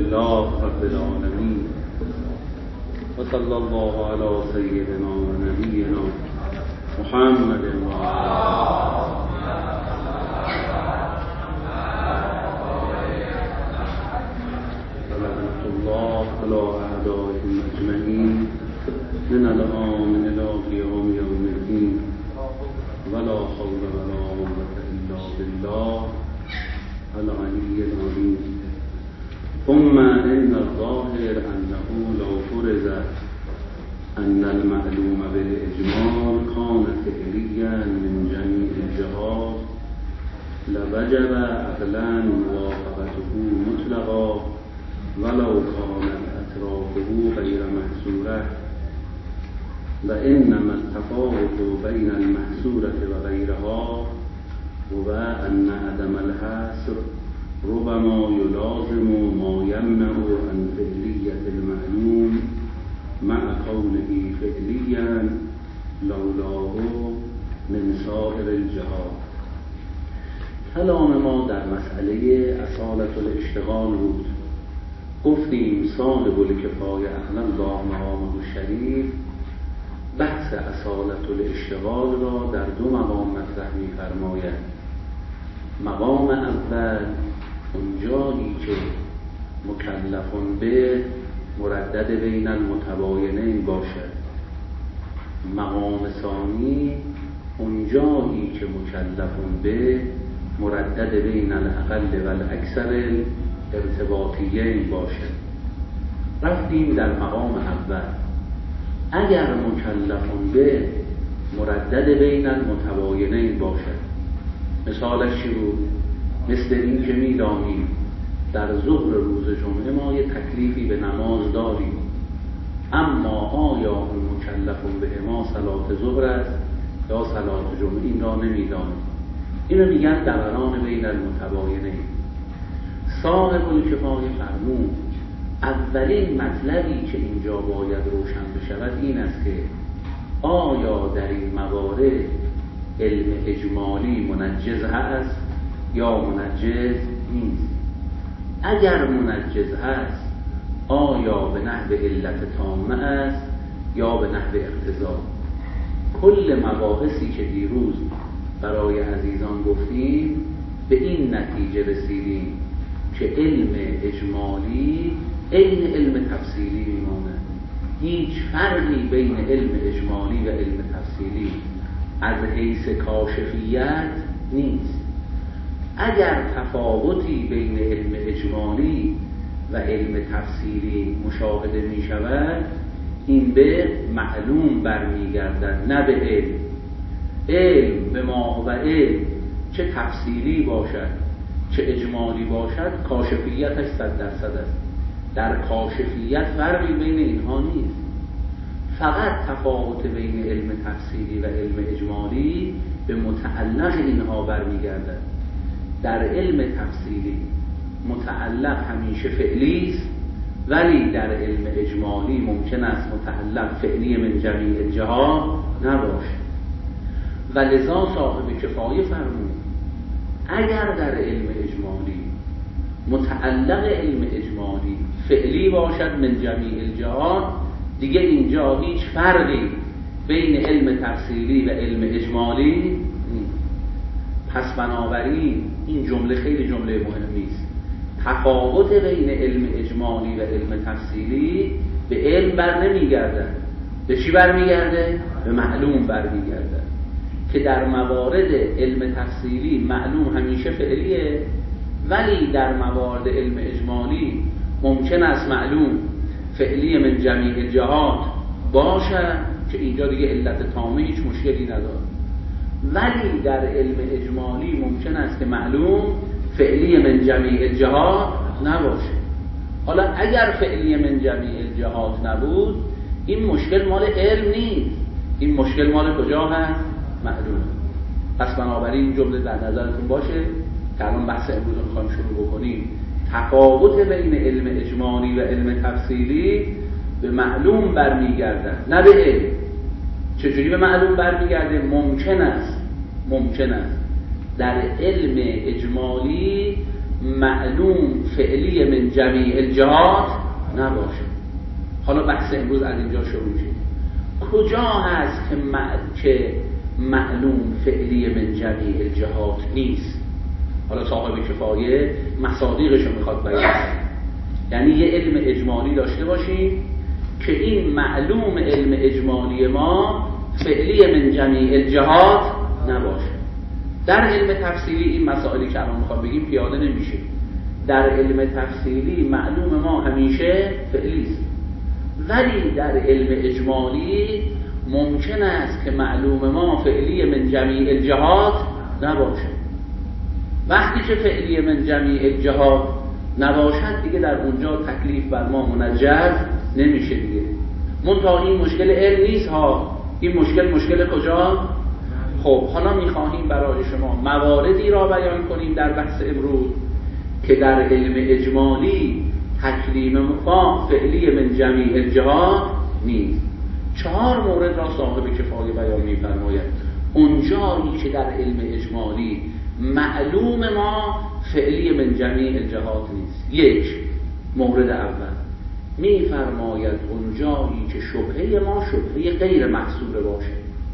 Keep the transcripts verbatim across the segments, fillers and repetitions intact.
لله رب العالمين وصلى الله على سيدنا ونبينا محمد ورحمة الله على أعدائهم أجمعين من الآن إلى قيام يوم الدين ولا حول ولا قوة إلا بالله العلي العظيم. ثم إن الظاهر أنه لو فرض أن المعلوم بالإجمال كان فعليا من جميع الجهات لوجب عقلا موافقته مطلقا ولو كانت أطرافه غير محصورة، وإنما التفاوت بين المحصورة وغيرها هو أن عدم الحصر ربما يلازم ما يمنع عن فعلية المعلوم مع كونه فعليا لولاه من سائر الجهات. کلام ما در مسئله اصالت الاشتغال بود. گفتیم صاحب الکفایه اهل الله مقامه الشریف بحث اصالت الاشتغال را در دو مقام مطرح می‌فرماید. مقام اول اونجایی که مکلفون به مردد بین المتباینین باشد. مقام ثانی اونجایی که مکلفون به مردد بین الاقل و الاکثر ارتباطیین باشد. رفتیم در مقام اول. اگر مکلفون به مردد بین المتباینین باشد، مثالش چی بود؟ مثل این که می‌دانیم در ظهر روز جمعه ما یه تکلیفی به نماز داریم، اما آیا اون مکلفون به ما صلات ظهر است یا صلات جمعه، این را نمی‌دانیم. اینو میگن دوران بین المتباینین. صاحب الکفایه فرمود اولین مطلبی که اینجا باید روشن بشود این است که آیا در این موارد علم اجمالی منجز هست یا منجز نیست. اگر منجز هست آیا به نحو علت تامه است یا به نحو اقتضا. کل مباحثی که دیروز برای عزیزان گفتیم به این نتیجه رسیدیم که علم اجمالی عین علم تفصیلی میماند. هیچ فرقی بین علم اجمالی و علم تفصیلی از حیث کاشفیت نیست. اگر تفاوتی بین علم اجمالی و علم تفصیلی مشاهده می شود، این به معلوم برمیگردد نه به علم. علم به ما و علم چه تفصیلی باشد چه اجمالی باشد کاشفیتش صد درصد است. در کاشفیت فرقی بین اینها نیست. فقط تفاوت بین علم تفصیلی و علم اجمالی به متعلق اینها برمیگردد. در علم تفصیلی متعلق همیشه فعلی است، ولی در علم اجمالی ممکن است متعلق فعلی من جمیع الجهات نباشد. و لذا صاحب کفایه فرمود اگر در علم اجمالی متعلق علم اجمالی فعلی باشد من جمیع الجهات، دیگه اینجا هیچ فرقی بین علم تفصیلی و علم اجمالی نیست. پس بنابراین این جمله خیلی جمله مهمی است. تفاوت بین علم اجمالی و علم تفصیلی به علم بر نمیگردد. به چی برمیگرده؟ به معلوم برمیگرده. که در موارد علم تفصیلی معلوم همیشه فعلیه، ولی در موارد علم اجمالی ممکن است معلوم فعلی من جمیع الجهات باشد که اینجا دیگه علت تامه هیچ مشکلی نداره. ولی در علم اجمالی ممکن است که معلوم فعلی من جمیع الجهات نباشه. حالا اگر فعلی من جمیع الجهات نبود، این مشکل مال علم نیست، این مشکل مال کجا هست؟ معلوم. پس بنابراین این جمله در نظرتون باشه که الان بحث امروز رو می‌خوایم شروع بکنیم. تفاوت بین علم اجمالی و علم تفصیلی به معلوم برمیگردد نه به علم. چجوری به معلوم برمیگرده؟ ممکن است ممکن است در علم اجمالی معلوم فعلی من جمیع الجهات نباشه. حالا بحث امروز از اینجا شروع میشه. کجا هست که, مع... که معلوم فعلی من جمیع الجهات نیست؟ حالا صاحب کفایه مصادیقش رو میخواد بیان، یعنی یه علم اجمالی داشته باشیم که این معلوم علم اجمالی ما فعلی من جمیع الجهات نباشه. در علم تفصیلی این مسائلی که الان میخوام بگیم پیاده نمیشه. در علم تفصیلی معلوم ما همیشه فعلی است، ولی در علم اجمالی ممکن است که معلوم ما فعلی من جمیع الجهات نباشه. وقتی که فعلی من جمیع الجهات نباشد دیگه در اونجا تکلیف بر ما منجز نمیشه دیگه. منتها این مشکل علم نیست ها، این مشکل مشکل کجا؟ خب حالا میخواهیم برای شما مواردی را بیان کنیم در بحث امروز که در علم اجمالی تکلیف ما فعلی من جمیع الجهات نیست. چهار مورد را صاحب کفایه بیان می‌فرماید. اونجایی که در علم اجمالی معلوم ما فعلی من جمیع الجهات نیست. یک، مورد اول می‌فرماید اونجایی که شبهه ما شبهه غیر محصوره باشه.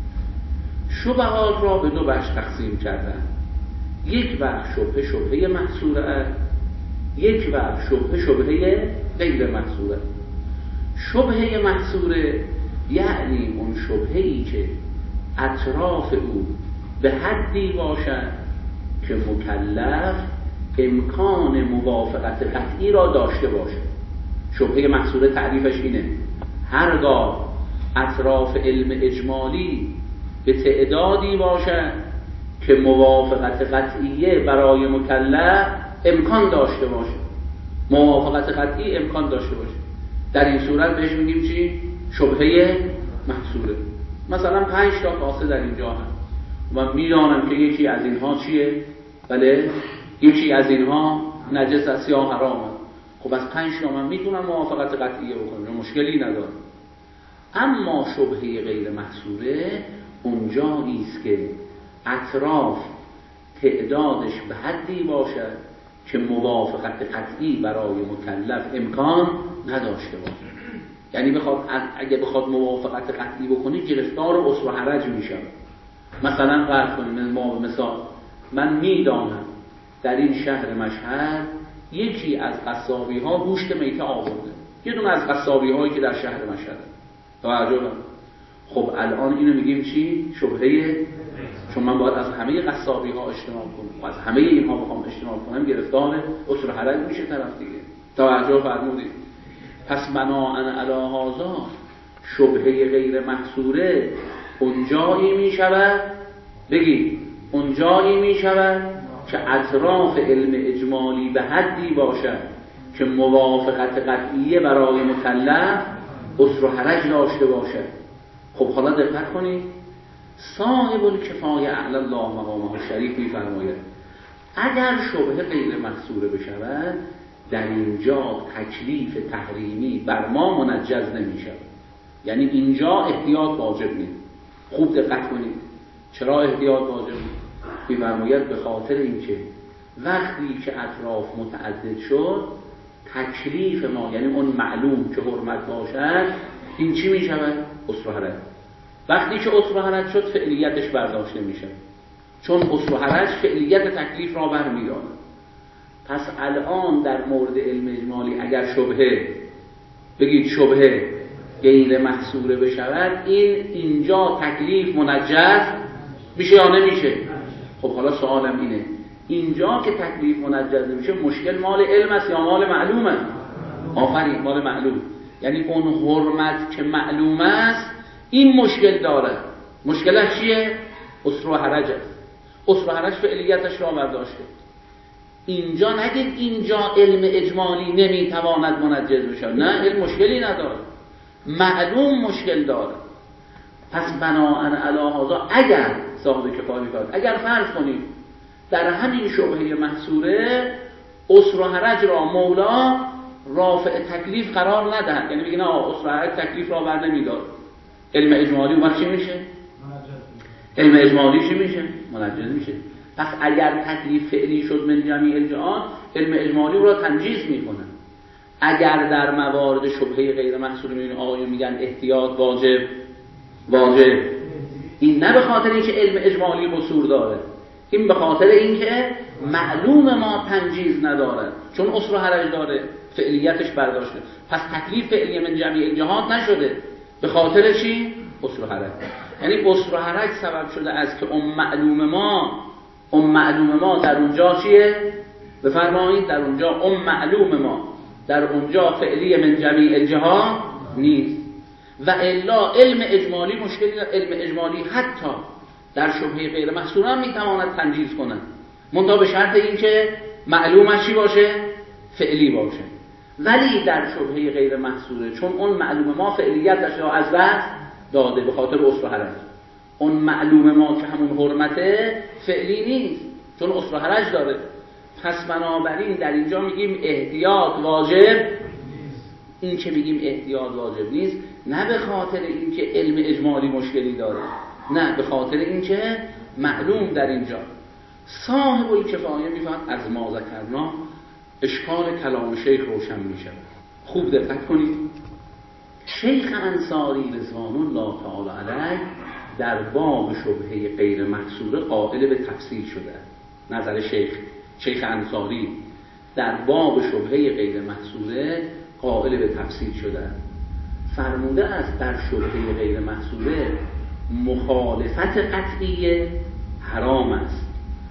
شبهات را به دو بخش تقسیم کردن. یک بخش شبهه شبهه محصوره است، یک بخش شبهه شبهه غیر محصوره. شبهه محصوره یعنی اون شبهه‌ای که اطراف او به حدی باشد که مکلف امکان موافقت قطعی را داشته باشه. شبهه محصوره تعریفش اینه: هرگاه اطراف علم اجمالی به تعدادی باشد که موافقت قطعیه برای مکلف امکان داشته باشه، موافقت قطعی امکان داشته باشه، در این صورت بهش میگیم چی؟ شبهه محصوره. مثلا پنج تا کاسه در اینجا هست و میدانم که یکی از اینها چیه؟ بله، یکی از اینها نجس است یا حرامه. خب از پنج تا من میتونم موافقت قطعیه بکنم، مشکلی نداره. اما شبهه غیر محصوره اونجایی است که اطراف تعدادش به حدی باشد که موافقت قطعی برای مکلف امکان نداشته باشه. یعنی بخواد اگه بخواد موافقت قطعی بکنی گرفتار اسر و حرج میشه. مثلا فرض کنیم ما مثال من میدانم در این شهر مشهد یکی از قصابی ها گوشت میته آورده، یه دونه از قصابی هایی که در شهر مشهد. توجه کن. خب الان اینو میگیم چی؟ شبهه، چون من باید از همه قصابی ها اجتناب کنم و از همه اینها بخوام اجتناب کنم گرفتار اسر و حرج میشه طرف دیگه. توجه فرمودید. پس بناءً علی هذا شبهه غیر محصوره اونجایی میشود، بگید اونجایی میشود که اطراف علم اجمالی به حدی باشد که موافقت قطعیه برای مکلف اسر و حرج داشته باشد. خب حالا دقت کنید، صاحب الکفایه اعلی الله مقامه الشریف میفرماید اگر شبهه غیر محصوره بشود در اینجا تکلیف تحریمی بر ما منجز نمیشه. یعنی اینجا احتیاط واجب نیست. خوب دقت کنید چرا احتیاط واجب نیست؟ میفرماید به خاطر اینکه وقتی که اطراف متعدد شد تکلیف ما، یعنی اون معلوم که حرمت باشد، این چی میشود؟ اسر و حرج. وقتی که اسر و حرج شد فعلیتش برداشته میشه، چون اسر و حرج فعلیت تکلیف را برمی‌دارد. پس الان در مورد علم اجمالی اگر شبهه، بگید شبهه غیر محصوره بشود، این اینجا تکلیف منجز میشه یا نمیشه؟ خب حالا سوالم اینه، اینجا که تکلیف منجز نمیشه مشکل مال علم است یا مال معلومه؟ آفرین، مال معلوم. یعنی اون حرمت که معلوم است این مشکل داره. مشکلش چیه؟ اسر و حرج است. اسر و حرج فعلیتش را برداشته. اینجا نگید اینجا علم اجمالی نمیتواند منجز بشه، نه، علم مشکلی نداره، معلوم مشکل داره. پس بناءً علی هذا اگر صاحب کفایه کرد، اگر فرض کنیم در همین شبهه محصوره اسر و حرج را مولا رافع تکلیف قرار ندهد، یعنی بگید نه اسر و حرج تکلیف را بر نمیدار، علم اجمالی اون وقت چی میشه؟ علم اجمالی چی میشه؟ منجز میشه. پس اگر تکلیف فعلی شد من جمیع الجهات، علم اجمالی رو تنجیز میکنه. اگر در موارد شبهه غیر محصور میبینی آقایون میگن احتیاط واجب واجب، این نه به خاطر اینکه علم اجمالی قصور داره، این به خاطر اینکه معلوم ما تنجیز نداره، چون اصل و حرج داره، فعلیتش برداشته. پس تکلیف فعلی من جمیع الجهات نشده. به خاطر چی؟ اصل و حرج. یعنی اصل و حرج سبب شده از که اون معلوم ما اون معلوم ما در اونجا چیه؟ بفرمایید در اونجا اون معلوم ما در اونجا فعلی من جمیع الجهات نیست. و الا علم اجمالی مشکلی، علم اجمالی حتی در شبهه غیر محصور هم میتواند تنجیز کنه، منتها به شرط اینکه معلومش چی باشه؟ فعلی باشه. ولی در شبهه غیر محصوره چون اون معلوم ما فعلیتش را از دست داده به خاطر اصل و حرج، اون معلوم ما که همون حرمته فعلی نیست چون اصل و حرج داره. پس بنابراین در اینجا میگیم احتیاط واجب. این که میگیم احتیاط واجب نیست نه به خاطر اینکه علم اجمالی مشکلی داره، نه به خاطر اینکه معلوم در اینجا. صاحب الکفایه میفهمد از ما ذکرنا اشکال کلام شیخ روشن میشه. خوب دقت کنید. شیخ انصاری رضوان الله تعالی علیه در باب شبهه غیر محصوره قائل به تفصیل شده. نظر شیخ شیخ انصاری در باب شبهه غیر محصوره قائل به تفصیل شده. فرموده است در شبهه غیر محصوره مخالفت قطعیه حرام است،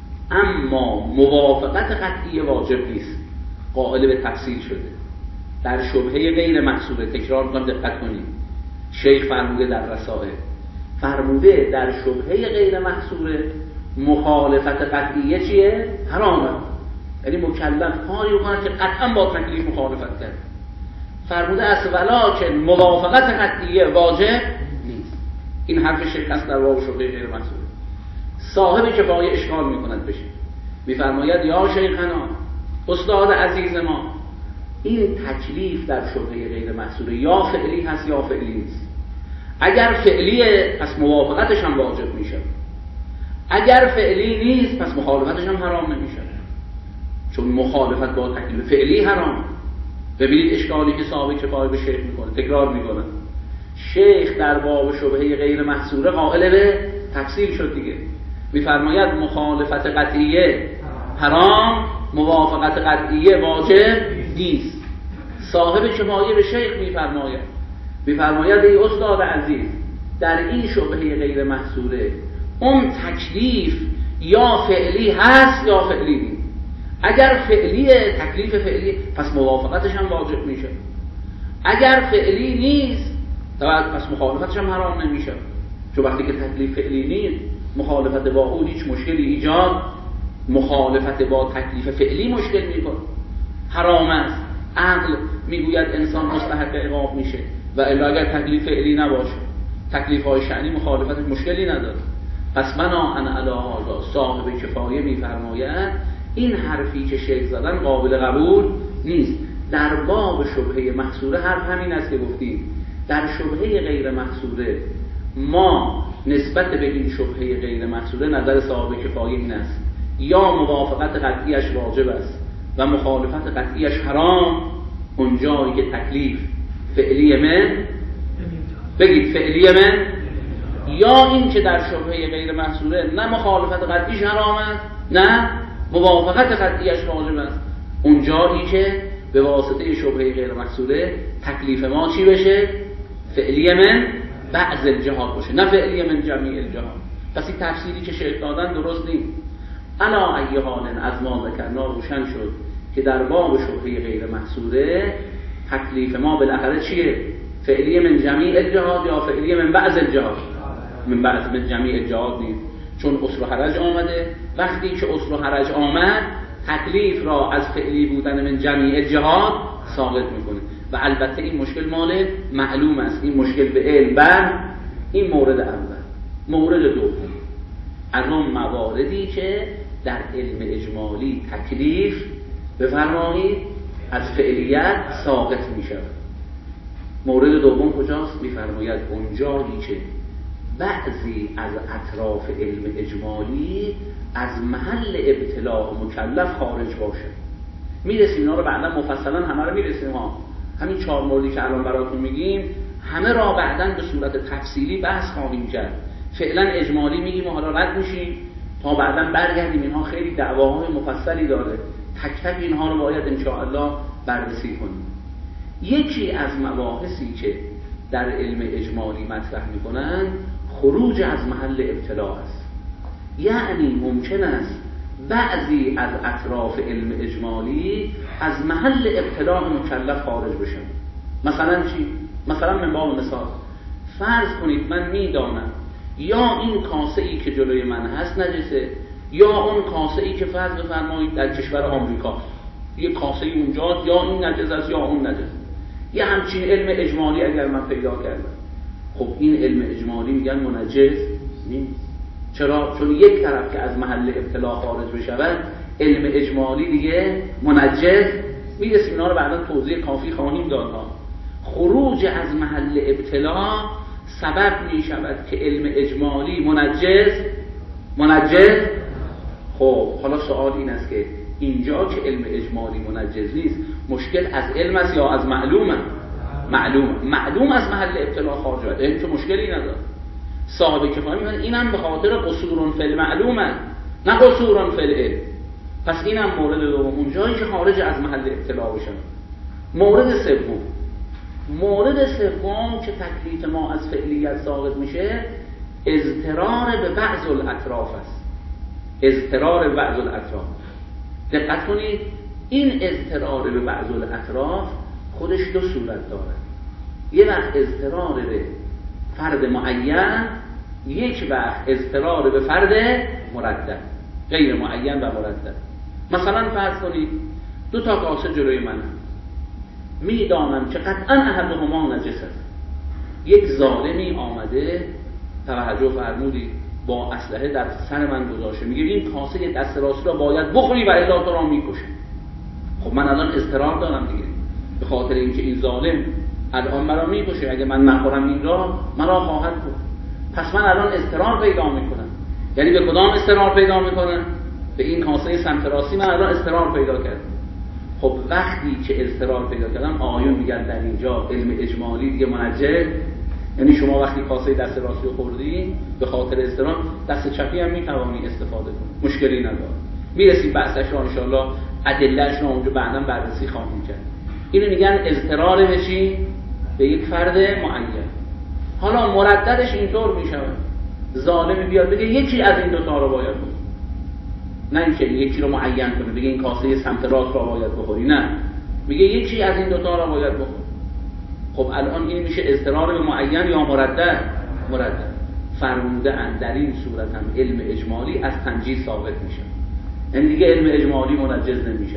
اما موافقت قطعیه واجب نیست. قائل به تفصیل شده در شبهه غیر محصوره. تکرار می‌کنم دقت کنید. شیخ فرموده در رسائل، فرموده در شبهه غیر محصوره مخالفت قطعیه چیه؟ حرامه. یعنی مکلف کاری بکنه که قطعا با تکلیف مخالفت کرد. فرموده است ولکن موافقت قطعیه واجب نیست. این حرف شیخ است در باب شبهه غیر محصوره. صاحب کفایه اشکال میکند بشه، میفرماید یا شیخنا استاد عزیز ما، این تکلیف در شبهه غیر محصوره یا فعلی هست یا فعلی نیست. اگر فعلیه پس موافقتش هم واجب میشه، اگر فعلی نیست پس مخالفتش هم حرام نمیشه، چون مخالفت با تکلیف فعلی حرام. ببینید اشکالی که صاحب کفایه به شیخ میکنه. تکرار میکنه. شیخ در باب شبهه غیر محصوره قائل به تفصیل شد دیگه. میفرماید مخالفت قطعیه حرام، موافقت قطعیه واجب نیست. صاحب کفایه به شیخ میفرماید میفرماید ای استاد عزیز، در این شبهه غیر محصوره اون تکلیف یا فعلی هست یا فعلی نیست. اگر فعلیه، تکلیف فعلی، پس موافقتش هم واجب میشه. اگر فعلی نیست پس مخالفتش هم حرام نمیشه، چون وقتی که تکلیف فعلی نیست مخالفت با اون هیچ مشکلی ایجاد مخالفت با تکلیف فعلی مشکل میکنه، حرام است. عقل میگوید انسان مستحق عقاب میشه و الا اگر تکلیف فعلی نباشه، تکلیف های شأنی مخالفت مشکلی نداره. پس بناهن علی هذا صاحب کفایه میفرماید این حرفی که شیخ زدن قابل قبول نیست. در باب شبهه محصوره حرف همین است که گفتیم. در شبهه غیر محصوره ما نسبت به این شبهه غیر محصوره نظر صاحب کفایه این است یا موافقت قطعیش واجب است و مخالفت قطعیش حرام، اونجایی که تکلیف فعلی من بگید فعلی من، یا این که در شبهه غیر محصوره نه مخالفت قطعیش حرام است نه موافقت قطعیش واجب است، اونجایی که به واسطه شبهه غیر محصوره تکلیف ما چی بشه؟ فعلی من بعض الجهات باشه، نه فعلی من جمیع الجهات. پس این تفسیری که شیخ دادن درست نیست. الا ای حال از ما ذکرنا روشن شد که در باب شبهه غیر محصوره تکلیف ما بالاخره چیه؟ فعلی من جمیع الجهات یا فعلی من بعض الجهات؟ من بعض من جمیع الجهات نیست، چون اصل و حرج آمده. وقتی که اصل و حرج آمد تکلیف را از فعلی بودن من جمیع الجهات ثابت میکنه. و البته این مشکل مال معلوم است، این مشکل به علم بر این مورد اول. مورد دوم از اون مواردی که در علم اجمالی تکلیف بفرمایید از فعلیت ساقط میشه. مورد دوم کجاست؟ میفرماید اونجایی که بعضی از اطراف علم اجمالی از محل ابتلاع مکلف خارج باشه. میرسیم اینا رو بعدا مفصلا همه رو میرسیم ها، همین چهار موردی که الان براتون میگیم همه را بعدا به صورت تفصیلی بحث خواهیم کرد. فعلا اجمالی میگیم و حالا رد میشیم تا بعدا برگردیم. اینها خیلی دعواهای مفصلی داره، تک تک اینها رو باید ان شاء الله بررسی کنیم. یکی از مباحثی که در علم اجمالی مطرح میکنن خروج از محل ابتلاع است. یعنی ممکن است بعضی از اطراف علم اجمالی از محل ابتلاع مکلف خارج بشن. مثلا چی؟ مثلا من باب مثال فرض کنید من میدانم یا این کاسه ای که جلوی من هست نجسه، یا اون کاسه ای که فرض بفرمایید در کشور آمریکا یه کاسه ای اونجاست، یا این نجس است یا اون نجس. یه همچین علم اجمالی اگر من پیدا کردم، خب این علم اجمالی میگن منجس نیست. چرا؟ چون یک طرف که از محل ابتلاع خارج بشود علم اجمالی دیگه منجس. میرسیم اینا رو بعدا توضیح کافی خواهیم داد ها. خروج از محل ابتلاع سبب می شود که علم اجمالی منجس منجس خب حالا سوال این است که اینجا که علم اجمالی منجس نیست، مشکل از علم است یا از معلومه؟ معلوم معلوم از محل ابتلاع خارج شده، این که مشکلی نداره. صاحب کفایه میگن اینم به خاطر قصور فی المعلومه نه قصور فی العلم. پس اینم مورد دوم، اونجایی که خارج از محل ابتلاع بشه. مورد سوم مورد سوم که تکلیف ما از فعلیت ثابت میشه، اضطرار به بعض الاطراف است. اضطرار به بعض الاطراف، دقت کنید این اضطرار به بعض الاطراف خودش دو صورت داره. یه وقت اضطرار به فرد معین، یک وقت اضطرار به فرد مردد، غیر معین و مردد. مثلا فرض کنید دو تا کاسه جلوی من، میدانم که قطعا احدهما نجس است. یک ظالمی آمده، توجه فرمودید، با اسلحه در سر من گذاشته، میگه این کاسه دست راستی را باید بخوری و الا تو را میکشه. خب من الان اضطرار دارم دیگه، به خاطر اینکه این ظالم الان مرا میکشه، اگه من نخورم این را مرا خواهد کشت. پس من الان اضطرار پیدا میکنم. یعنی به کدام اضطرار پیدا میکنم؟ به این کاسه سمت راستی من الان اضطرار پیدا کردم. خب وقتی که اضطرار پیدا کردم، آیون میگن در اینجا علم اجمالی دیگه منجس. یعنی شما وقتی کاسه دست راستی رو خوردی به خاطر اضطرار، دست چپی هم میتوانی استفاده کنی، مشکلی نداره. میرسیم بحثش رو ان شاء الله ادله‌اش رو اونجا بعداً بررسی خواهیم کرد. اینو میگن اضطرار به چی؟ به یک فرد معین. حالا مرددش اینطور میشود، ظالم بیاد بگه یکی از این دو تا رو باید بخوری، نه اینکه یکی رو معین کنه بگه این کاسه سمت راست رو باید بخوری، نه، میگه یکی از این دو تا رو باید بخوری. خب الان این میشه اضطرار به معین یا مردد؟ مردد. فرموده اند در این صورت هم علم اجمالی از تنجیز ثابت میشه، یعنی دیگه علم اجمالی منجز نمیشه.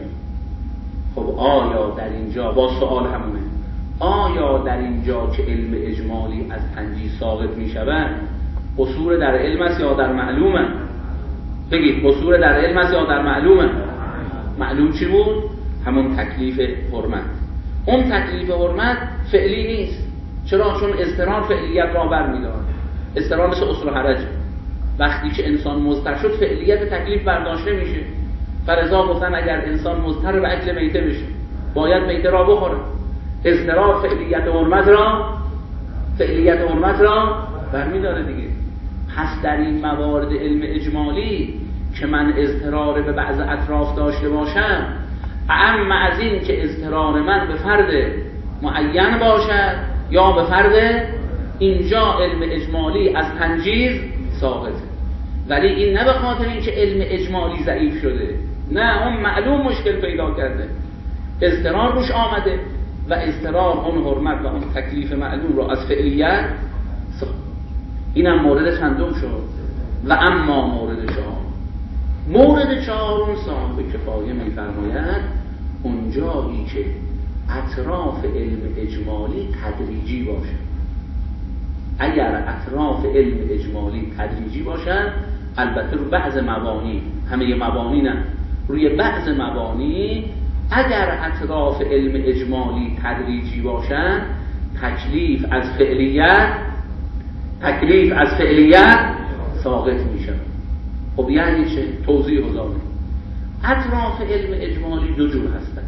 خب آیا در اینجا با سوال همونه، آیا در اینجا که علم اجمالی از تنجیز ثابت میشود قصور در علم است یا در معلومه؟ بگید قصور در علم است یا در معلومه؟ معلوم چی بود؟ همون تکلیف حرمت. اون تکلیف حرمت فعلی نیست. چرا؟ چون اضطرار فعلیت را برمی‌دارد. اضطرار مثل اصل حرج، وقتی که انسان مضطر شد فعلیت تکلیف برداشته میشه. فرضا گفتن اگر انسان مضطر به اکل میته بشه باید میته را بخوره. اضطرار فعلیت حرمت را فعلیت حرمت را برمی‌داره دیگه. پس در این موارد علم اجمالی که من اضطرار به بعض اطراف داشته باشم، اما از این که اضطرار من به فرد معین باشد یا به فرد، اینجا علم اجمالی از تنجیز ثابته. ولی این نه به خاطر اینکه علم اجمالی ضعیف شده، نه، اون معلوم مشکل پیدا کرده، اضطرار روش آمده و اضطرار اون حرمت و اون تکلیف معلوم را از فعلیت ثابت. اینم مورد چندم شد. و اما مورد چهار، مورد چهارم صاحب کفایه می‌فرماید اونجایی که اطراف علم اجمالی تدریجی باشه. اگر اطراف علم اجمالی تدریجی باشن، البته رو بعض مبانی، همه مبانی نه، روی بعض مبانی اگر اطراف علم اجمالی تدریجی باشن، تکلیف از فعلیت تکلیف از فعلیت ساقط میشه. خب یعنی چه؟ توضیح حضاره. اطراف علم اجمالی دو جور هستن.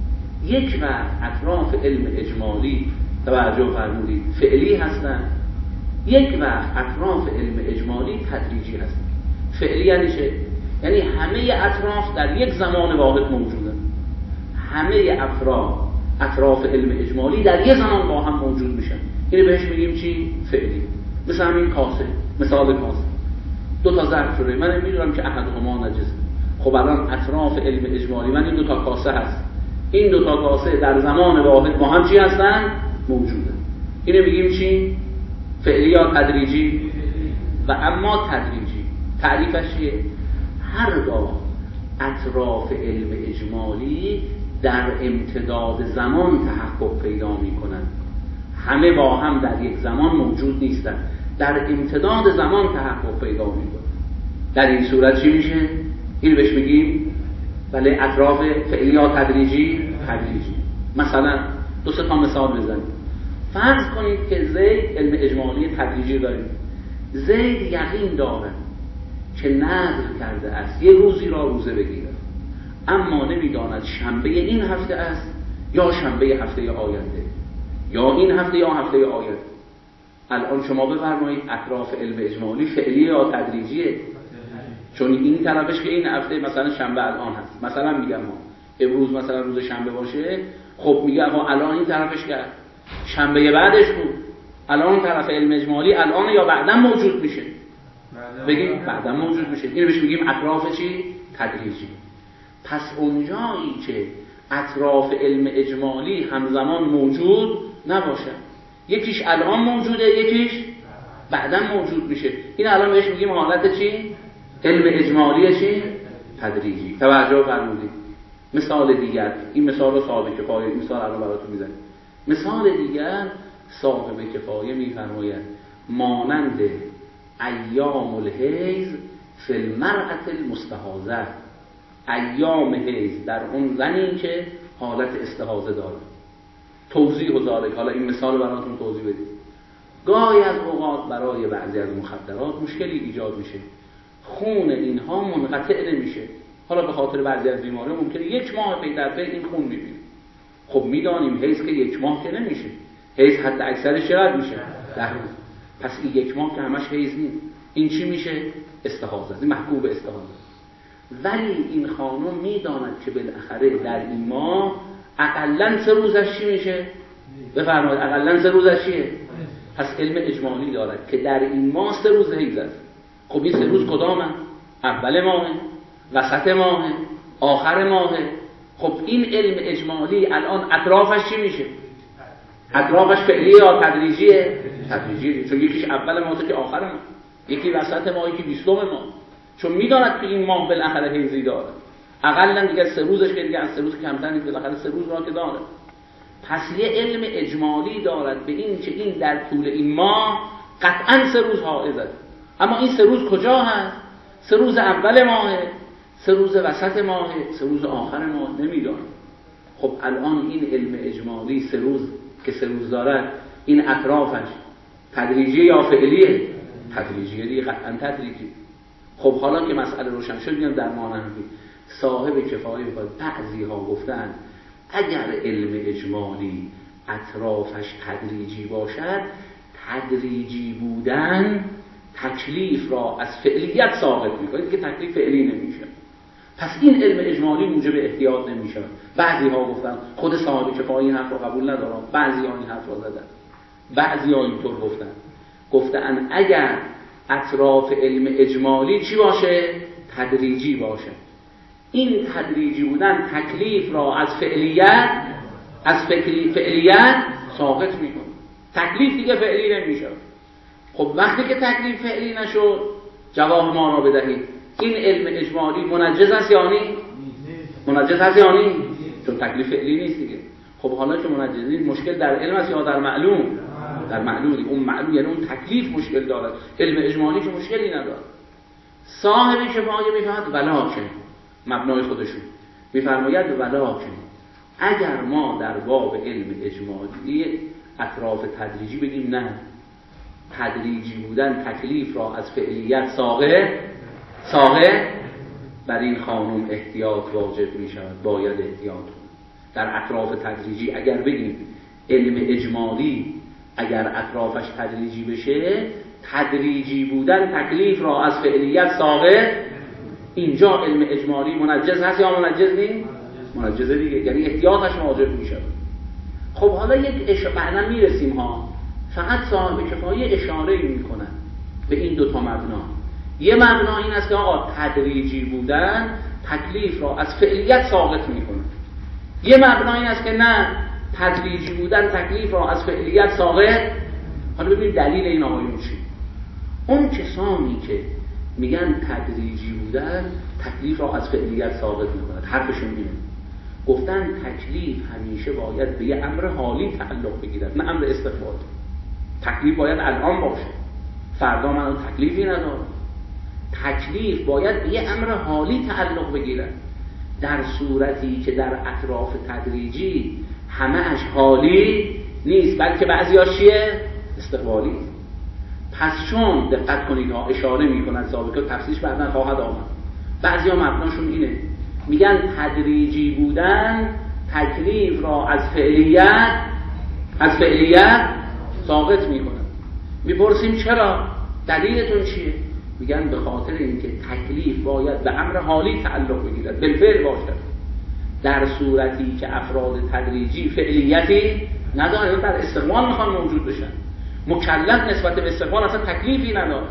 یک وقت اطراف علم اجمالی توجه فرمودید فعلی هستن، یک وقت اطراف علم اجمالی تدریجی هستن. فعلی یعنی چه؟ یعنی همه اطراف در یک زمان واحد موجودن. همه افراد اطراف علم اجمالی در یک زمان با هم موجود میشن. اینو بهش میگیم چی؟ فعلی. مثل همین کاسه، مثال کاسه دو تا ظرف شده، من میدونم که احدهما نجسه. خب الان اطراف علم اجمالی من این دو تا کاسه هست، این دو تا کاسه در زمان واحد با هم چی هستن؟ موجودن. اینو میگیم چی؟ فعلی یا تدریجی؟ و اما تدریجی تعریفش چیه؟ هرگاه اطراف علم اجمالی در امتداد زمان تحقق پیدا میکنن، همه با هم در یک زمان موجود نیستن، در امتداد زمان تحقق پیدا میکنن. در این صورت چی میشه؟ این بهش میگیم بله اطراف فعلی یا تدریجی؟ تدریجی. مثلا دو سه تا مثال بزنیم. فرض کنید که زید علم اجمالی تدریجی داریم. زید یقین دارد که نذر کرده است یه روزی را روزه بگیرد، اما نمیداند شنبه این هفته است یا شنبه هفته آینده، یا این هفته یا هفته آینده. الان شما بفرمایید اطراف علم اجمالی فعلی یا تدریجیه؟ چون این طرفش که این هفته مثلا شنبه الان هست، مثلا میگم ما امروز مثلا روز شنبه باشه، خب میگم ما الان این طرفش که شنبه بعدش بود، الان طرف علم اجمالی الان یا بعدا موجود میشه؟ بگیم بعدا موجود میشه. اینو بهش میگیم اطراف چی؟ تدریجی. پس اونجایی که اطراف علم اجمالی همزمان موجود نباشه، یکیش الان موجوده یکیش بعدا موجود میشه، این الان بهش میگیم حالت چی؟ علم اجمالی چی؟ تدریجی. توجه فرمودید. مثال دیگر، این مثال رو صاحب کفایه، این مثال الان براتون میزنم. مثال دیگر صاحب کفایه میفرماید مانند ایام الحیض فی المرأة المستحاضة، ایام حیض در اون زنی که حالت استحاضه داره. توضیح و ذالک، حالا این مثال براتون توضیح بدید. گاهی از اوقات برای بعضی از مخدرات مشکلی ایجاد میشه، خون اینها منقطع نمیشه. حالا به خاطر بعضی از بیماری ممکنه یک ماه پی در پی این خون میبینه. خب میدانیم حیض که یک ماه که نمیشه، حیض حتی اکثرش چقدر میشه؟ ده روز. پس این یک ماه که همش حیض نیست، این چی میشه؟ استحاضه، این محکوم به استحاضه. ولی این خانم میداند که بالاخره در این ماه اقلن سه روزش چی میشه؟ بفرمایید اقلن سه روزش چیه؟ پس علم اجمالی دارد که در این ماه سه روز حیض است. خب این سه روز کدامه؟ اول ماه، وسط ماه، آخر ماه. خب این علم اجمالی الان اطرافش چی میشه؟ اطرافش فعلی یا تدریجیه؟ تدریجیه، چون یکیش اول ماه که آخر ماه، یکی وسط ماه، یکی بیستم ماه. چون میداند که این ماه بالاخره حیضی داره، اقلا دیگه سه روزش که دیگه از سه روز کمتر نیست، بالاخره سه روز را که داره. پس یه علم اجمالی دارد به این که این در طول این ماه قطعا سه روز حائض است. اما این سه روز کجا هست؟ سه روز اول ماه، سه روز وسط ماه، سه روز آخر ماه، نمیدانه. خب الان این علم اجمالی سه روز که سه روز داره، این اطرافش تدریجی یا فعلیه؟ تدریجیه دیگه، قطعا تدریجی. خب حالا که مسئله روشن شد، میگم در مانندی صاحب کفایه میگه بعضی ها گفتن اگر علم اجمالی اطرافش تدریجی باشد، تدریجی بودن تکلیف را از فعلیت ثابت میکنه که تکلیف فعلی نمیشه. پس این علم اجمالی موجب احتیاط نمیشه. بعضی ها گفتن، خود صاحب کفایه این حرف را قبول ندارم، بعضی ها این حرف را زدن، بعضی ها اینطور گفتن گفتن اگر اطراف علم اجمالی چی باشه؟ تدریجی باشه. این تدریجی بودن تکلیف را از فعلیت از فعلیت ساقط میکنه، تکلیف دیگه فعلی نمیشه. خب وقتی که تکلیف فعلی نشد، جواب ما را بدهید این علم اجمالی منجز است یا نی؟ منجز است یا نی؟ چون تکلیف فعلی نیست دیگه. خب حالا که منجز نیست، مشکل در علم است یا در معلوم؟ در معلومی. اون معلوم یعنی اون تکلیف مشکل دارد، علم اجمالی که مشکلی ندارد. صاحب کفایه میفهمد ولکن، مبنای خودشون میفرماید ولکن اگر ما در باب علم اجمالی اطراف تدریجی بگیم نه، تدریجی بودن تکلیف را از فعلیت ساقط ساقط بر این خانم احتیاط واجب می شود، باید احتیاط کنید. در اطراف تدریجی اگر بگیم علم اجمالی اگر اطرافش تدریجی بشه، تدریجی بودن تکلیف را از فعلیت ساقط، اینجا علم اجمالی منجز هست یا منجز نیست؟ منجزه دیگه، یعنی احتیاطش واجب می شود. خب حالا یک اشاره بعدا میرسیم ها، فقط صاحب کفایه اشاره می کنن به این دو تا مبنا. یه مبنا این است که آقا تدریجی بودن تکلیف را از فعلیت ساقط می کنه. یه مبنا این است که نه، تدریجی بودن تکلیف را از فعلیت ساقط. حالا ببینید دلیل این آقایون چی. اون کسانی که میگن تدریجی بودن تکلیف را از فعلیت ساقط میکنه، حرفشون اینه، گفتن تکلیف همیشه باید به یه امر حالی تعلق بگیرد، نه امر استقبال. تکلیف باید الان باشه، فردا من تکلیفی ندارم. تکلیف باید به یه امر حالی تعلق بگیرد. در صورتی که در اطراف تدریجی همه اش حالی نیست، بلکه بعضیاش چیه؟ استقبالی. پس چون دقت کنید ها، اشاره میکنن سابقه تفسیرش بعداً خواهد آمد، بعضیا مبناشون اینه، میگن تدریجی بودن تکلیف را از فعلیت از فعلیت ساقط میکنن. میپرسیم چرا؟ دلیلتون چیه؟ میگن به خاطر اینکه تکلیف باید به امر حالی تعلق بگیرد، بالفعل باشد. در صورتی که افراد تدریجی فعلیتی ندارن، در استقبال میخوان موجود بشن، مکلف نسبت به استقبال اصلا تکلیفی نداره.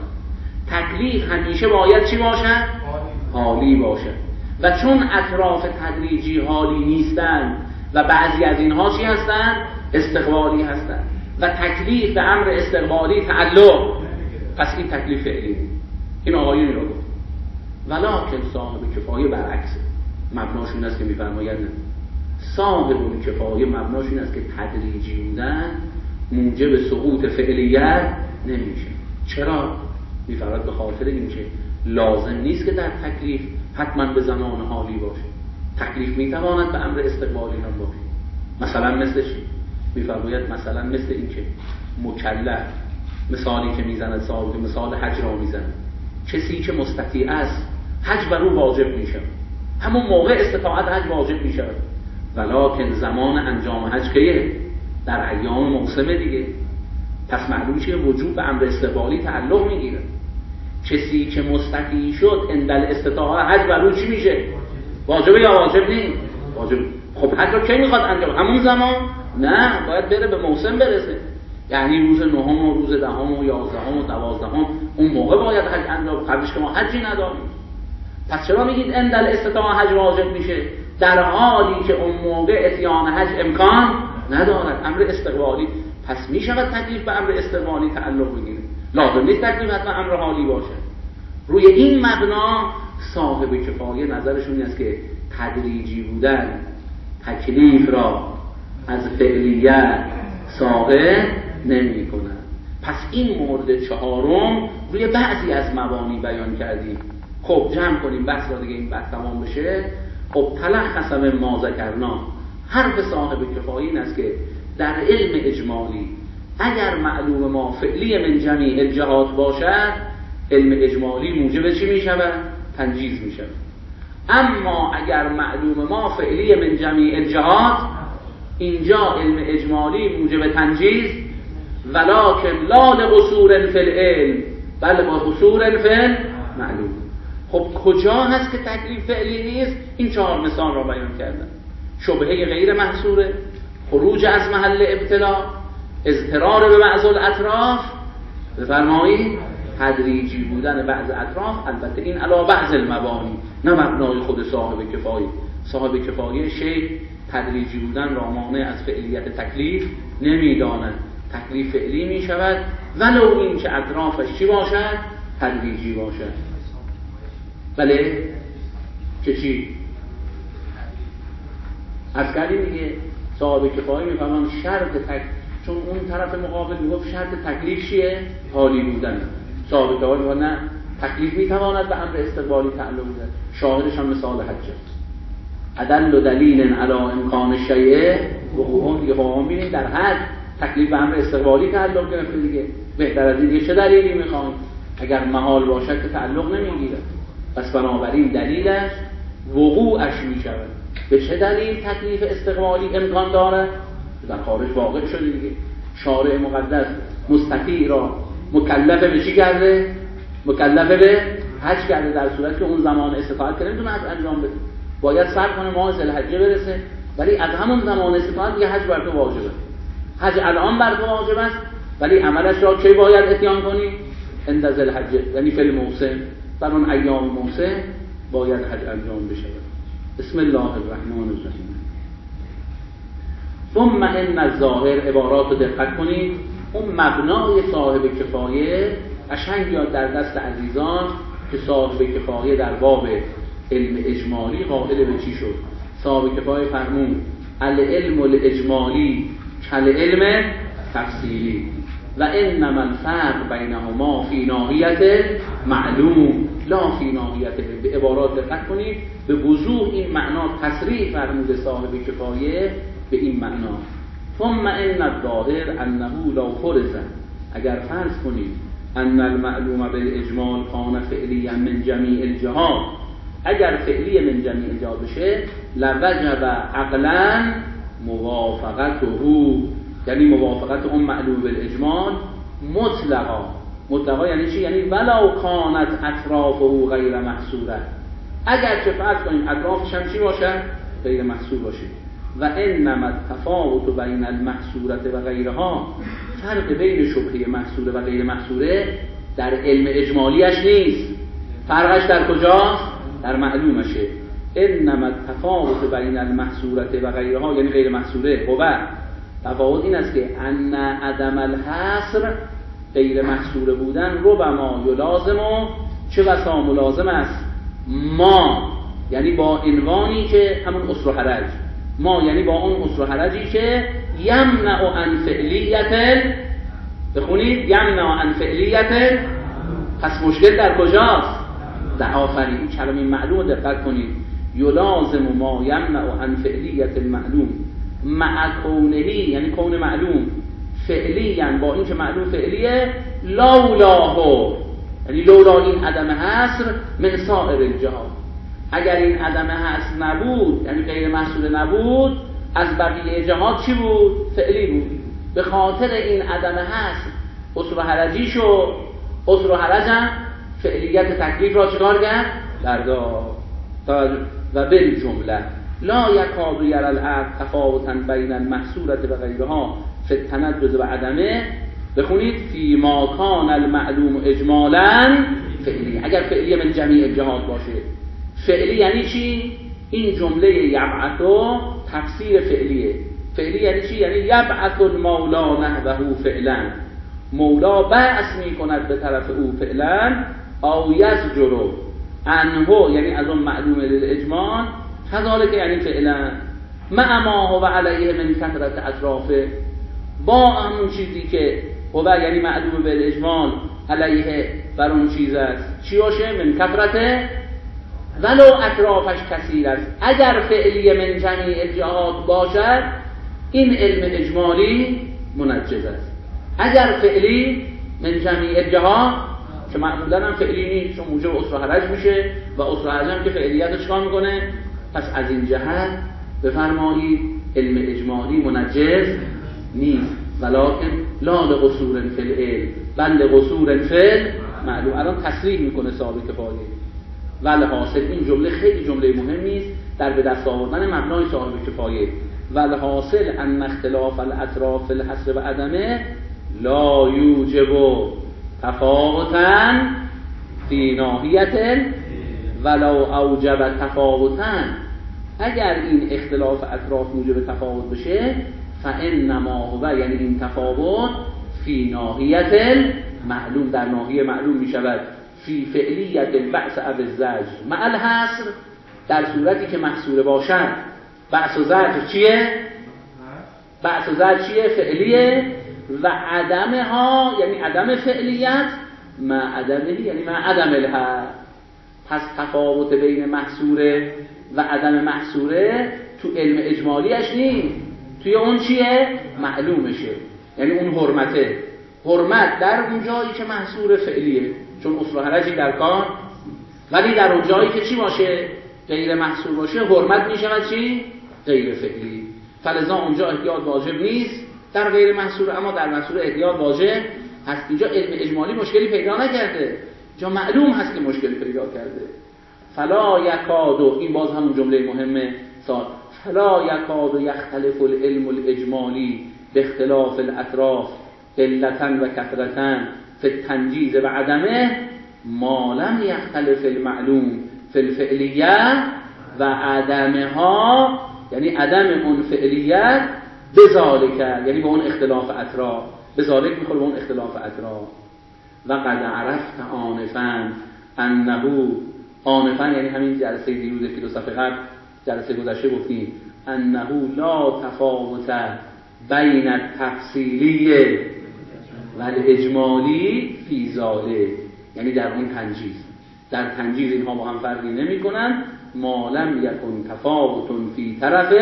تکلیف همیشه باید چی باشد؟ حالی باشد. و چون اطراف تدریجی حالی نیستن و بعضی از اینها چی هستن؟ استقبالی هستن و تکلیف به امر استقبالی تعلق، پس این تکلیف فعلی. این آقایونی رو گفت. ولکن صاحب کفایه برعکسه، مبناشون است که میفرمایند صاحب کفایه مبناشون است که تدریجی بودن موجب سقوط فعلیت نمیشه. چرا؟ میفرماید به خاطر اینکه لازم نیست که در تکلیف حتما به زمان حالی باشه. تکلیف میتواند به امر استقبالی هم باشه. مثلا مثل چی؟ میفرماید مثلا مثل اینکه مکلف، مثالی که میزند صاحب مثال حج را میزند، کسی که مستطیع است حج بر او واجب میشه، همون موقع استطاعت حج واجب میشه، ولکن زمان انجام حج کیه؟ در ایام موسم دیگه. پس معلوم چیه؟ وجوب به امر استقبالی تعلق میگیره. کسی که مستطیع شد اندل استطاعت حج بر او چی میشه؟ واجبه یا واجب نیست؟ واجب. خب حج رو کی میخواد انجام؟ همون زمان؟ نه، باید بره به موسم برسه، یعنی روز نهم و روز دهم و یازدهم و دوازدهم اون موقع باید حج انجام، قبلش که ما حجی نداریم. پس چرا میگید اندل استطاعت حج واجب میشه در حالی که اون موقع اتیان حج امکان ندارد، امر استقبالی؟ پس میشود تکلیف به امر استقبالی تعلق بگیره، لازم نیست تکلیف حتما امر حالی باشه. روی این مبنا صاحب کفایه نظرشون این است که تدریجی بودن تکلیف را از فعلیت ساقط نمی کنن. پس این مورد چهارم روی بعضی از مبانی بیان کردیم. خب جمع کنیم بحث را دیگه، این بحث تمام بشه. خب تلخص من ما ذکرنا، حرف صاحب کفایه این است که در علم اجمالی اگر معلوم ما فعلی من جمیع الجهات باشد، علم اجمالی موجب چی می شود؟ تنجیز می شود. اما اگر معلوم ما فعلی من جمیع الجهات، اینجا علم اجمالی موجب تنجیز، ولکن لا لقصور فی العلم بل لقصور فی المعلوم. خب کجا هست که تکلیف فعلی نیست؟ این چهار مثال را بیان کردن. شبهه غیر محصوره، خروج از محل ابتلا، اضطرار به بعض الاطراف، بفرمایید تدریجی بودن بعض اطراف. البته این علا بعض المبانی، نه مبنای خود صاحب کفایه. صاحب کفایه شیخ تدریجی بودن را مانع از فعلیت تکلیف نمیدانند، تکلیف فعلی می شود ولو این که اطرافش چی باشد؟ تدریجی باشد. بله که چی؟ از کردیم دیگه صاحب کفایه میفهمن شرط تک، چون اون طرف مقابل میگفت شرط تکلیف چیه؟ حالی بودن. صاحب کفایه میگفت نه، تکلیف میتواند به امر استقبالی تعلق بگیرد. شاهدش هم مثال حج. ادل و دلیل علی امکان شیء وقوع. دیگه با هم ببینید در حج تکلیف به امر استقبالی تعلق گرفته دیگه. بهتر از این چه دلیلی میخوایم؟ اگر محال باشد که تعلق نمیگیره. پس بنابراین دلیلش وقوعش می شود. به چه دلیل تکلیف استقبالی امکان داره؟ در خارج واقع شده دیگه. شارع مقدس مستطیع را مکلف به چی کرده؟ مکلف به حج کرده، در صورتی که اون زمان استطاعت که نمیتونه حج انجام بده، باید صبر کنه ماه ذوالحجه برسه، ولی از همون زمان استطاعت دیگه حج بر تو واجبه. حج الان بر تو واجب است، ولی عملش را کی باید اتیان کنی؟ عند ذوالحجه، یعنی فی الموسم، در اون ایام موسم باید حج انجام بشه. بسم الله الرحمن الرحیم. ثم ان الظاهر، عبارات رو دقت کنید، اون مبنای صاحب کفایه قشنگ یاد در دست عزیزان که صاحب کفایه در باب علم اجمالی قائل به چی شد؟ صاحب کفایه فرمود العلم الاجمالی کالعلم تفصیلی و انما الفرق بینهما فی ناحیت معلوم لا فی ناحیت. به عبارات دقت کنید، به وضوح این معنا تصریح فرموده صاحب کفایه به این معنا. ثم ان الظاهر انه لو فرض، اگر فرض کنید ان المعلوم بالاجمال کان فعلیا من جمیع الجهات، اگر فعلی من جمیع الجهات بشه لوجب عقلا موافقته، یعنی موافقت اون معلوم بالاجمال مطلقا. مطلقا یعنی چی؟ یعنی ولو کانت اطرافه غیر محصوره، اگر چه فرض کنیم اطرافش هم چی باشه؟ غیر محصور باشه. و انما التفاوت بین المحصوره و غیرها، فرق بین شبهه محصوره و غیر محصوره در علم اجمالیش نیست، فرقش در کجاست؟ در معلومشه. انما التفاوت بین المحصوره و غیرها، یعنی غیر محصوره، و تفاوت این است که ان عدم الحصر، غیر محصوره بودن، ربما یلازم، چه بسا ملازم است، ما یعنی با عنوانی که همون اصل و حرج، ما یعنی با اون اصل و حرجی که یمنع عن فعلیت، بخونید یمنع عن فعلیت. پس مشکل در کجاست؟ در آفرین. این کلمه معلوم دقت کنید، یلازم ما یمنع عن فعلیت المعلوم مع کونهی، یعنی کون معلوم فعلی، یعنی با این که معلوم فعلیه، لولاه، یعنی لولا این عدم حصر من سائر الجهات، اگر این عدم حصر نبود، یعنی غیر محصور نبود، از بقیه جهات چی بود؟ فعلی بود. به خاطر این عدم حصر اصل و حرجی شو، اصل و حرجم فعلیت تکلیف را چکار کرد؟ بردار. و بالجمله لا یکاد یری العقل تفاوتا بین المحصورة و غیرها فی التندد و عدمه. بخونید فی ما کان المعلوم اجمالا فعلی، اگر فعلی من جمیع الجهات باشه. فعلی یعنی چی؟ این جمله یبعثو تفسیر فعلیه. فعلی یعنی چی؟ یعنی یبعث المولا نحوه فعلا، مولا بعث می کند به طرف او فعلا، او یزجر عنه، یعنی از اون معلوم للاجمال، کذالک یعنی فعلا، مع ما هو علیه من کثرت اطرافه، با همون چیزی که هو یعنی معلوم بالاجمال علیه بر اون چیز است، چی باشه؟ من کثرت، ولو اطرافش کثیر است. اگر فعلی من جمیع الجهات باشد این علم اجمالی منجز است. اگر فعلی من جمیع الجهات که معمولا هم فعلی نیست، چون موجب اصل و حرج میشه و اصل و حرج هم که فعلیت رو چکار میکنه؟ پس از این جهت بفرمایید علم اجمالی منجز نیست، ولکن لا لقصور فی العلم بل لقصور فی معلوم. الان تصریح میکنه صاحب کفایه. ولی حاصل این جمله خیلی جمله مهمی است در به دست آوردن مبنای صاحب کفایه. ولی حاصل ان اختلاف الاطراف الحصر و عدمه لا یوجب تفاوتا فی ناحیت ولو اوجب تفاوتا. اگر این اختلاف اطراف موجب تفاوت بشه فانما هو، یعنی این تفاوت فی ناحیت معلوم، در ناحیه معلوم می شود، فی فعلیت البعث او الزجر مع الحصر، در صورتی که محصور باشد. بعث و زجر چیه؟ بعث و زجر چیه؟ فعلیه. و عدمها یعنی عدم فعلیت، مع عدمه یعنی مع عدم الحصر. پس تفاوت بین محصوره و عدم محصوره تو علم اجمالیش نیست، توی اون چیه؟ معلومشه، یعنی اون حرمته. حرمت در اون جایی که محصور فعلیه، چون اصل و حرجی در کار ولی در اون جایی که چی باشه؟ غیر محصور باشه، حرمت می شود چی؟ غیر فعلی. فلذا اونجا احتیاط واجب نیست در غیر محصور، اما در محصور احتیاط واجب هست. اینجا علم اجمالی مشکلی پیدا نکرده، جا معلوم هست که مشکلی پیدا کرده. فلا یکادو، این باز همون جمله مهمه سال، فلا یکادو یختلف العلم الاجمالی به اختلاف الاطراف قلتن و کثرتن فی التنجیز و عدمه ما لم یختلف المعلوم فی الفعلیه و عدمها، یعنی عدم اون فعلیت بذالک، یعنی به اون اختلاف اطراف، بذالک میخوره به اون اختلاف اطراف. و قد عرفت آنفا انه، آنفا یعنی همین جلسه دیروزه که دو صفحه قبل جلسه گذشته گفتیم، انه لا تفاوت بین التفصیلی و الاجمالی فی ذالک، یعنی در اون تنجیز، در تنجیز اینها با هم فرقی نمی کنن. ما لم یکن تفاوت فی طرف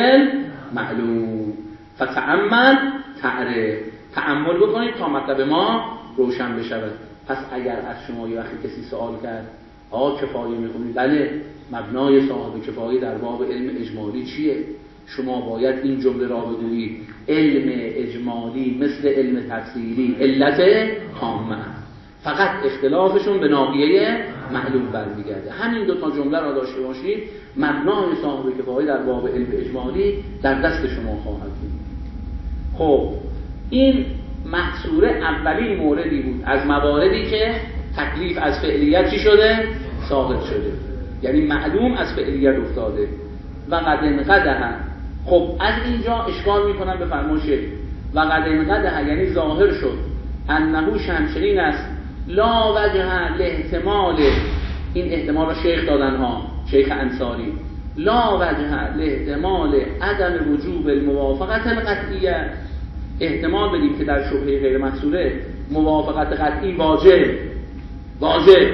معلوم فتأمل تعرف، تأمل بکنید تا مطلب ما روشن بشود. پس اگر از شما یه وقتی کسی سوال کرد آقا کفایه میخونید، بله، مبنای صاحب کفایه در باب علم اجمالی چیه؟ شما باید این جمله را بگویید: علم اجمالی مثل علم تفصیلی علت تامه، فقط اختلافشون به ناحیه معلوم برمیگرده. همین دو تا جمله را داشته باشید، مبنای صاحب کفایه در باب علم اجمالی در دست شما خواهد بود. خب این محصوره اولین موردی بود از مواردی که تکلیف از فعلیت چی شده؟ ثابت شده، یعنی معلوم از فعلیت افتاده. و قد انقدح، خب از اینجا اشکال میکنن به فرمان شیخ، و قد انقدح یعنی ظاهر شد، انه شمشرین است، لا وجه لاحتمال، این احتمال را شیخ دادن ها، شیخ انصاری، لا وجه لاحتمال عدم وجوب الموافقت القطعیه، احتمال بدیم که در شبهه غیر محصوره موافقت قطعی واجب واجب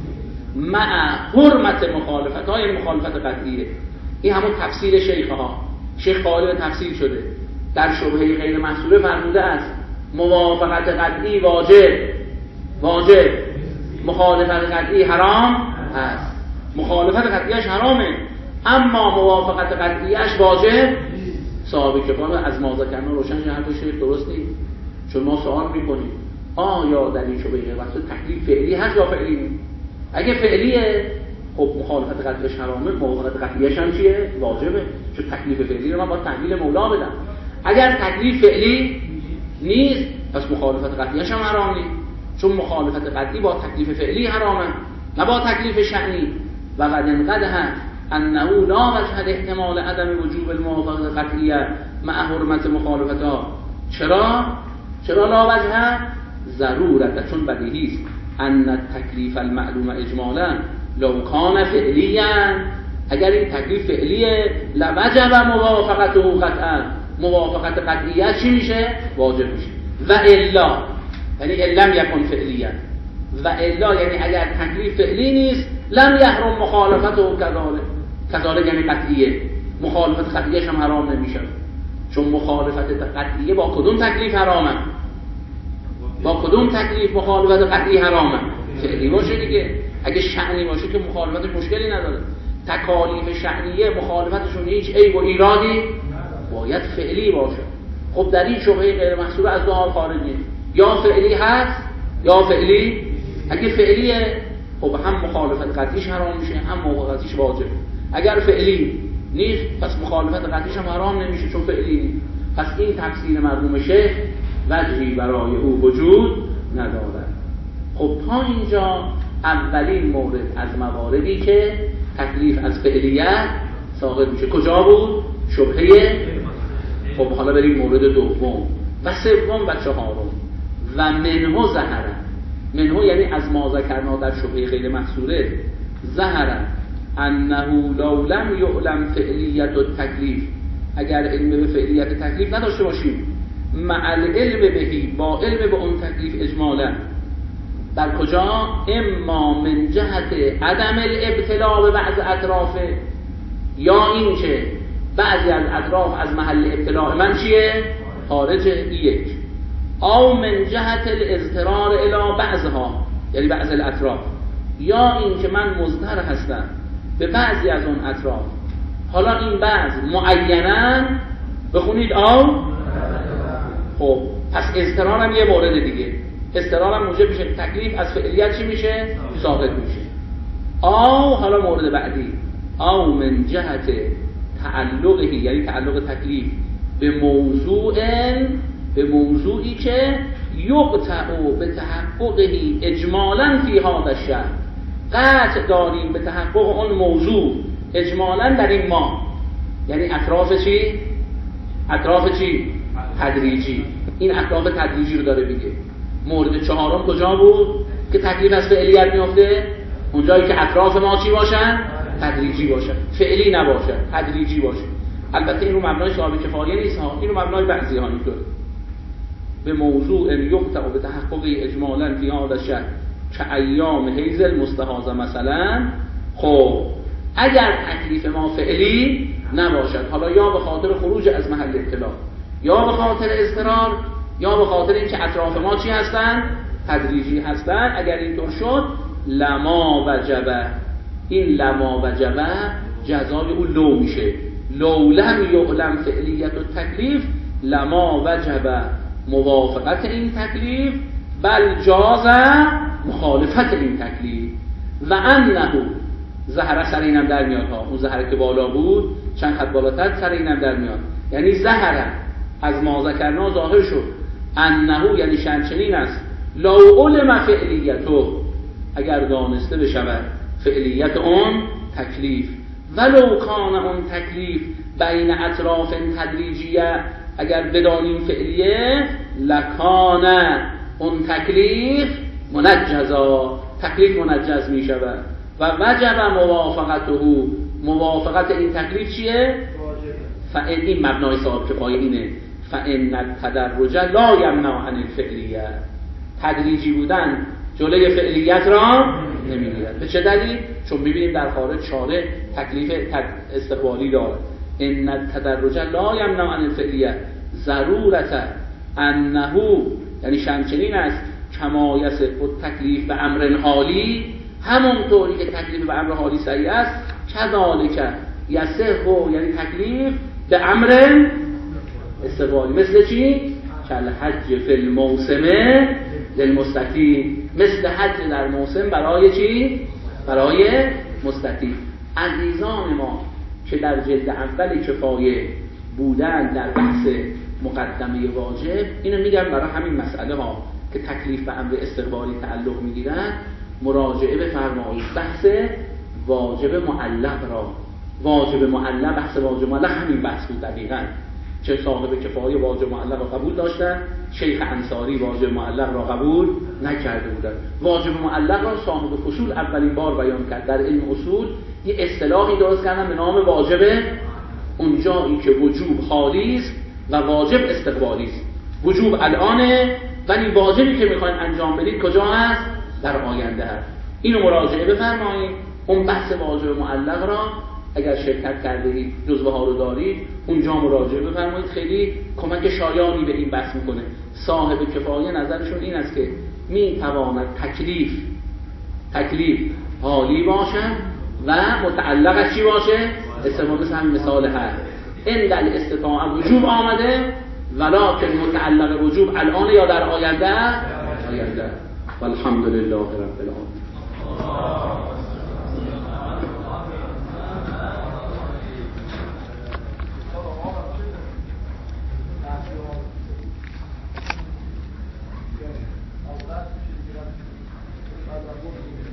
مع حرمت مخالفت های مخالفت قطعیه. این همون تفسیر شیخ ها، شیخ قائل به تفسیر شده، در شبهه غیر محصوره فرموده است موافقت قطعی واجب واجب مخالفت قطعی حرام است، مخالفت قطعیش حرامه اما موافقت قطعیش واجب. صاحب کفایه از ما ذکرنا روشن که حرف شیخ درست نیست، چون ما سوال میکنیم آیا در این شبهه غیر محصوره تکلیف فعلی هست یا فعلی نیست؟ اگه فعلیه خب مخالفت قطعیش حرامه، موافقت قطعیش هم چیه؟ واجبه، چون تکلیف فعلی رو من با تحویل مولا بدم. اگر تکلیف فعلی نیست پس مخالفت قطعیش هم حرام نیست، چون مخالفت قطعی با تکلیف فعلی حرامه نه با تکلیف شأنی. و قد انقدح انه لا وجه احتمال عدم وجوب الموافقت قطعیه مع حرمت مخالفتها. چرا؟ چرا لا وجه؟ ضرورت، چون بدیهی است ان تکلیف المعلوم اجمالا لو کان فعلیا، اگر این تکلیف فعلیه لوجب موافقته قطعا، موافقت قطعیه چی میشه؟ واجب میشه. و الا یعنی لم یکن فعلیا، و الا یعنی اگر تکلیف فعلی نیست لم یحرم مخالفته کذالک، کذالک یعنی قطعیه، مخالفت قطعیش هم حرام نمیشه، چون مخالفت قطعیه با کدوم تکلیف حرامه؟ با کدوم تکلیف مخالفت قطعی حرامه؟ فعلی باشه دیگه. اگه شأنی باشه که مخالفتش مشکلی نداره. تکالیف شأنیه مخالفتشون هیچ عیب و ایرادی باید فعلی باشه. خب در این شبهه غیر محصوره از دو حال خارج نیست، یا فعلی هست یا فعلی. اگه فعلیه خب هم مخالفت قطعیش حرام میشه هم موافقتیش واجب. اگر فعلی نیست پس مخالفت قطعیش هم حرام نمیشه چون فعلی نیست. پس این تفسیر مرحوم شیخ وجهی برای او وجود ندارد. خب تا اینجا اولین مورد از مواردی که تکلیف از فعلیت ساقط میشه کجا بود؟ شبهه. خب حالا بریم مورد دوم و سوم و چهارم. و منه ظهر، منه یعنی از ما ذکرنا در شبهه غیر محصوره، ظهر انه لو لم یعلم فعلیت التکلیف، اگر علم به فعلیت تکلیف نداشته باشیم، مع العلم بهی، با علم به اون تکلیف اجمالا، در کجا؟ اما من جهت عدم الابتلاء به بعض اطرافه، یا این که بعضی از اطراف از محل ابتلاء من چیه؟ خارجه. یک. او من جهت الاضطرار الی بعضها، یعنی بعض الاطراف، یا این که من مضطر هستم به بعضی از اون اطراف. حالا این بعض معیناً بخونید آو. خب پس اضطرار هم یه مورد دیگه، اضطرار هم موجب میشه تکلیف از فعلیت چی میشه؟ ساقط میشه. آو حالا مورد بعدی، آو من جهت تعلقه، یعنی تعلق تکلیف به موضوع، به موضوعی که یقطع به تحققه اجمالاً فی هذا الشهر، قطع داریم به تحقق اون موضوع اجمالاً در این ماه. یعنی اطراف چی؟ اطراف چی؟ تدریجی. این اطراف تدریجی رو داره میگه. مورد چهارم کجا بود که تکلیف از فعلیت میفته؟ اونجایی که اطراف ما چی باشن؟ تدریجی باشن، فعلی نباشن، تدریجی باشن. البته این رو مبنای صاحب کفایه نیست ها، این رو مبنای بعضی ها اینطور. به موضوع یقطع به تحقق اجمالاً فی هذا الشهر که ایام حیض المستحاضه مثلا. خب اگر تکلیف ما فعلی نباشد، حالا یا به خاطر خروج از محل اختلاف، یا به خاطر اضطرار، یا به خاطر اینکه اطراف ما چی هستن؟ تدریجی هستن، اگر اینطور شد لما وجبه، این لما وجبه جزای اون لو میشه. لو لم یعلم فعلیت و تکلیف لما وجبه موافقت این تکلیف، بل جاز مخالفت این تکلیف. و انه ظهر سر اینم در میاد ها، اون ظهر که بالا بود چند خط بالاتر سر اینم در میاد، یعنی ظهر از ما ذکرنا ظاهر شد، انه یعنی شنچنین است، لو علم فعلیتو، اگر دانسته بشود فعلیت اون تکلیف، ولو کان اون تکلیف بین اطراف تدریجیه، اگر بدانیم فعلیه، لکان اون تکلیف منجزا، تکلیف منجز می شود. و وجب موافقته، موافقت این تکلیف چیه؟ فان، این مبنای صاحب کفایه اینه، فان التدرج لا یمنع عن الفعلیه، تدریجی بودن جلوی فعلیت را نمیگیرد. به چه دلیل؟ چون میبینیم در خارج شارع تکلیف استقبالی داره. ان التدرج لا یمنع عن الفعلیه ضرورت انه، یعنی شمچنین است، کما یصح التکلیف به امر حالی، همونطوری که تکلیف به امر حالی صحیح است، کذالک یصح، یعنی تکلیف به امر استقبالی. مثل چی؟ کل حج فی الموسم للمستطیع، مثل حج در موسم برای چی؟ برای مستطیع. عزیزان ما که در جلد اول کفایه بودن در بحث مقدمه واجب، اینو میگم برای همین مسئله ها که تکلیف به امر استقبالی تعلق میگیرن، مراجعه بفرمایید بحث واجب معلق را. واجب معلق، بحث واجب معلق همین بحث بود دقیقاً، چه صاحب کفایه واجب معلق را قبول داشتن، شیخ انصاری واجب معلق را قبول نکرده بودن. واجب معلق را صاحب فصول اولین بار بیان کرد در علم اصول، یه اصطلاحی درست کردن به نام واجب، اون جایی که وجوب حالی است و واجب استقبالی است. وجوب الانه، ولی واجبی که میخواین انجام بدید کجا هست؟ در آینده هست. اینو مراجعه بفرمایید. اون بحث واجب معلق را اگر شرکت کرده اید، جزوه ها رو دارید، اونجا مراجعه بفرمایید، خیلی کمک شایانی به این بحث میکنه. صاحب کفایه نظرشون این است که میتواند تکلیف تکلیف حالی باشه و متعلق چی باشه؟ استفاده مثل همین مثال هست، این در استطاعه وجوب آمده، ولکن متعلق وجوب الان یا در آینده آینده. والحمدلله رب العالمین. Thank you.